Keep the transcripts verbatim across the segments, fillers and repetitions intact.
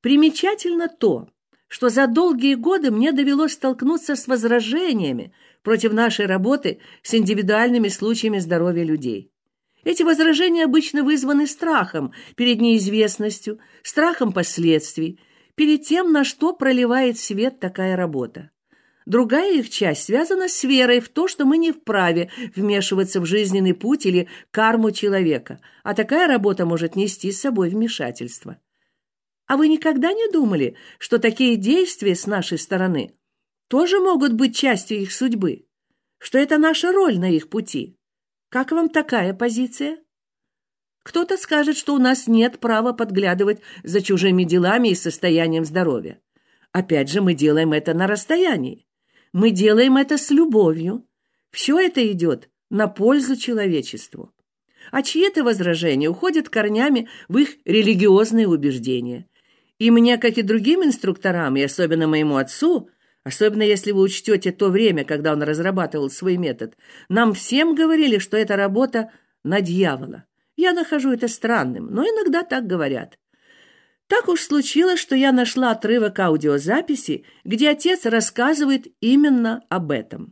Примечательно то, что за долгие годы мне довелось столкнуться с возражениями против нашей работы с индивидуальными случаями здоровья людей. Эти возражения обычно вызваны страхом перед неизвестностью, страхом последствий, перед тем, на что проливает свет такая работа. Другая их часть связана с верой в то, что мы не вправе вмешиваться в жизненный путь или карму человека, а такая работа может нести с собой вмешательство. А вы никогда не думали, что такие действия с нашей стороны тоже могут быть частью их судьбы, что это наша роль на их пути? Как вам такая позиция? Кто-то скажет, что у нас нет права подглядывать за чужими делами и состоянием здоровья. Опять же, мы делаем это на расстоянии. Мы делаем это с любовью. Все это идет на пользу человечеству. А чьи-то возражения уходят корнями в их религиозные убеждения. И мне, как и другим инструкторам, и особенно моему отцу, особенно если вы учтете то время, когда он разрабатывал свой метод, нам всем говорили, что это работа на дьявола. Я нахожу это странным, но иногда так говорят. Так уж случилось, что я нашла отрывок аудиозаписи, где отец рассказывает именно об этом.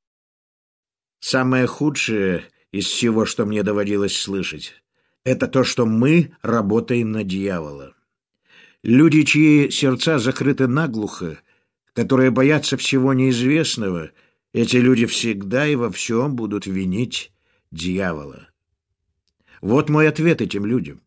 Самое худшее из всего, что мне доводилось слышать, это то, что мы работаем на дьявола. Люди, чьи сердца закрыты наглухо, которые боятся всего неизвестного, эти люди всегда и во всем будут винить дьявола. Вот мой ответ этим людям.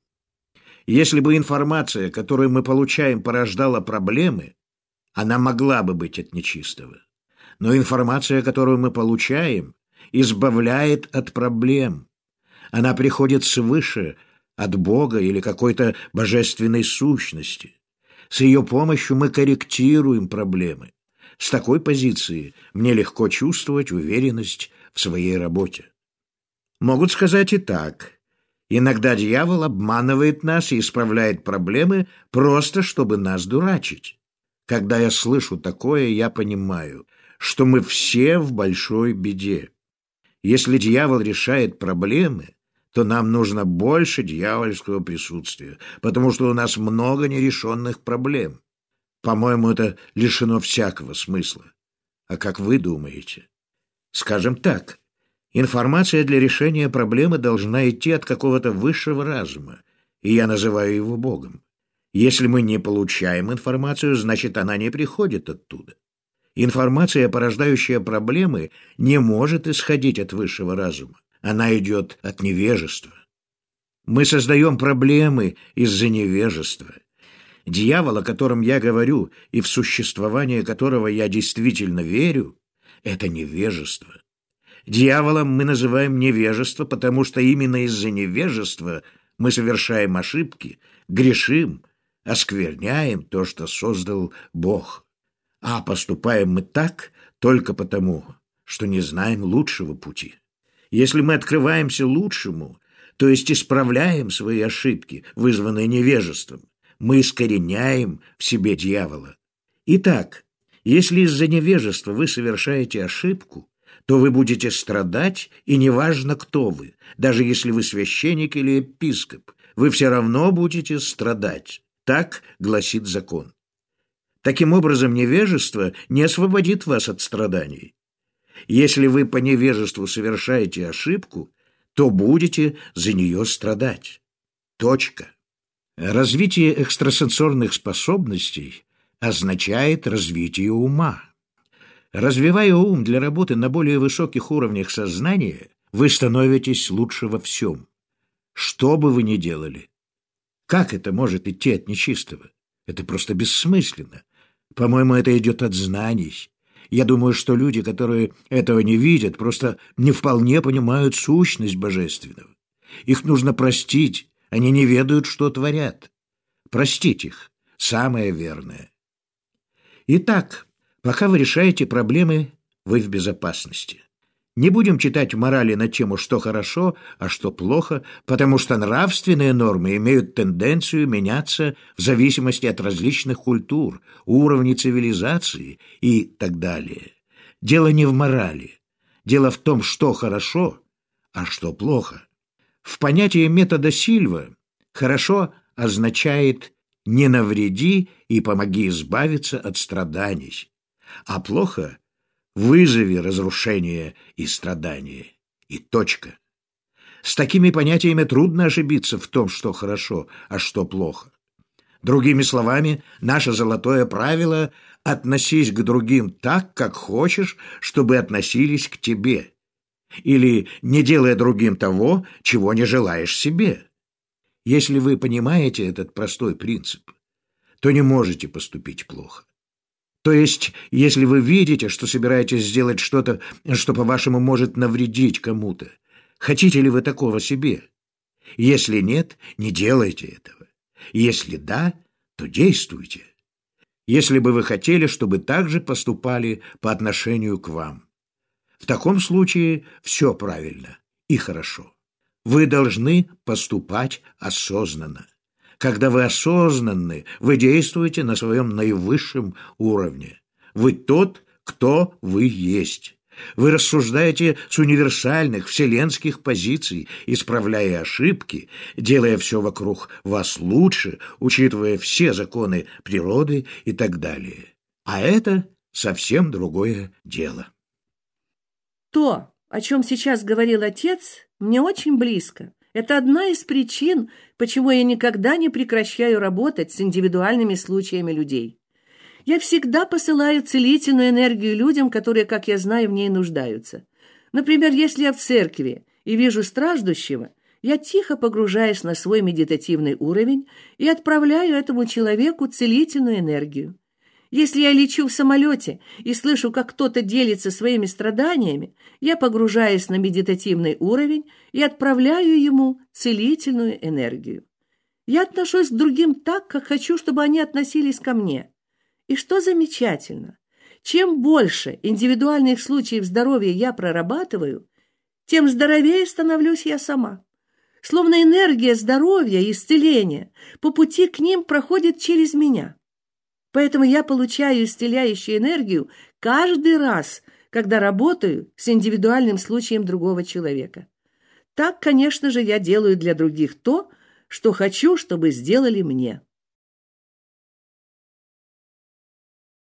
Если бы информация, которую мы получаем, порождала проблемы, она могла бы быть от нечистого. Но информация, которую мы получаем, избавляет от проблем. Она приходит свыше, от Бога или какой-то божественной сущности. С ее помощью мы корректируем проблемы. С такой позиции мне легко чувствовать уверенность в своей работе. Могут сказать и так. Иногда дьявол обманывает нас и исправляет проблемы просто, чтобы нас дурачить. Когда я слышу такое, я понимаю, что мы все в большой беде. Если дьявол решает проблемы, то нам нужно больше дьявольского присутствия, потому что у нас много нерешенных проблем. По-моему, это лишено всякого смысла. А как вы думаете? Скажем так, информация для решения проблемы должна идти от какого-то высшего разума, и я называю его Богом. Если мы не получаем информацию, значит, она не приходит оттуда. Информация, порождающая проблемы, не может исходить от высшего разума. Она идет от невежества. Мы создаем проблемы из-за невежества. Дьявол, о котором я говорю, и в существование которого я действительно верю, это невежество. Дьяволом мы называем невежество, потому что именно из-за невежества мы совершаем ошибки, грешим, оскверняем то, что создал Бог. А поступаем мы так только потому, что не знаем лучшего пути. Если мы открываемся лучшему, то есть исправляем свои ошибки, вызванные невежеством, мы искореняем в себе дьявола. Итак, если из-за невежества вы совершаете ошибку, то вы будете страдать, и неважно, кто вы, даже если вы священник или епископ, вы все равно будете страдать. Так гласит закон. Таким образом, невежество не освободит вас от страданий. Если вы по невежеству совершаете ошибку, то будете за нее страдать. Точка. Развитие экстрасенсорных способностей означает развитие ума. Развивая ум для работы на более высоких уровнях сознания, вы становитесь лучше во всем. Что бы вы ни делали. Как это может идти от нечистого? Это просто бессмысленно. По-моему, это идет от знаний. Я думаю, что люди, которые этого не видят, просто не вполне понимают сущность божественного. Их нужно простить, они не ведают, что творят. Простить их – самое верное. Итак, пока вы решаете проблемы, вы в безопасности. Не будем читать морали на тему, что хорошо, а что плохо, потому что нравственные нормы имеют тенденцию меняться в зависимости от различных культур, уровней цивилизации и так далее. Дело не в морали. Дело в том, что хорошо, а что плохо. В понятии метода Сильва «хорошо» означает не навреди и помоги избавиться от страданий, а плохо – вызови разрушение и страдания. И точка. С такими понятиями трудно ошибиться в том, что хорошо, а что плохо. Другими словами, наше золотое правило – относись к другим так, как хочешь, чтобы относились к тебе. Или не делай другим того, чего не желаешь себе. Если вы понимаете этот простой принцип, то не можете поступить плохо. То есть, если вы видите, что собираетесь сделать что-то, что, по-вашему, может навредить кому-то, хотите ли вы такого себе? Если нет, не делайте этого. Если да, то действуйте. Если бы вы хотели, чтобы так же поступали по отношению к вам. В таком случае все правильно и хорошо. Вы должны поступать осознанно. Когда вы осознанны, вы действуете на своем наивысшем уровне. Вы тот, кто вы есть. Вы рассуждаете с универсальных вселенских позиций, исправляя ошибки, делая все вокруг вас лучше, учитывая все законы природы и так далее. А это совсем другое дело. То, о чем сейчас говорил отец, мне очень близко. Это одна из причин, почему я никогда не прекращаю работать с индивидуальными случаями людей. Я всегда посылаю целительную энергию людям, которые, как я знаю, в ней нуждаются. Например, если я в церкви и вижу страждущего, я тихо погружаюсь на свой медитативный уровень и отправляю этому человеку целительную энергию. Если я лечу в самолете и слышу, как кто-то делится своими страданиями, я погружаюсь на медитативный уровень и отправляю ему целительную энергию. Я отношусь к другим так, как хочу, чтобы они относились ко мне. И что замечательно, чем больше индивидуальных случаев здоровья я прорабатываю, тем здоровее становлюсь я сама. Словно энергия здоровья и исцеления по пути к ним проходит через меня. Поэтому я получаю исцеляющую энергию каждый раз, когда работаю с индивидуальным случаем другого человека. Так, конечно же, я делаю для других то, что хочу, чтобы сделали мне.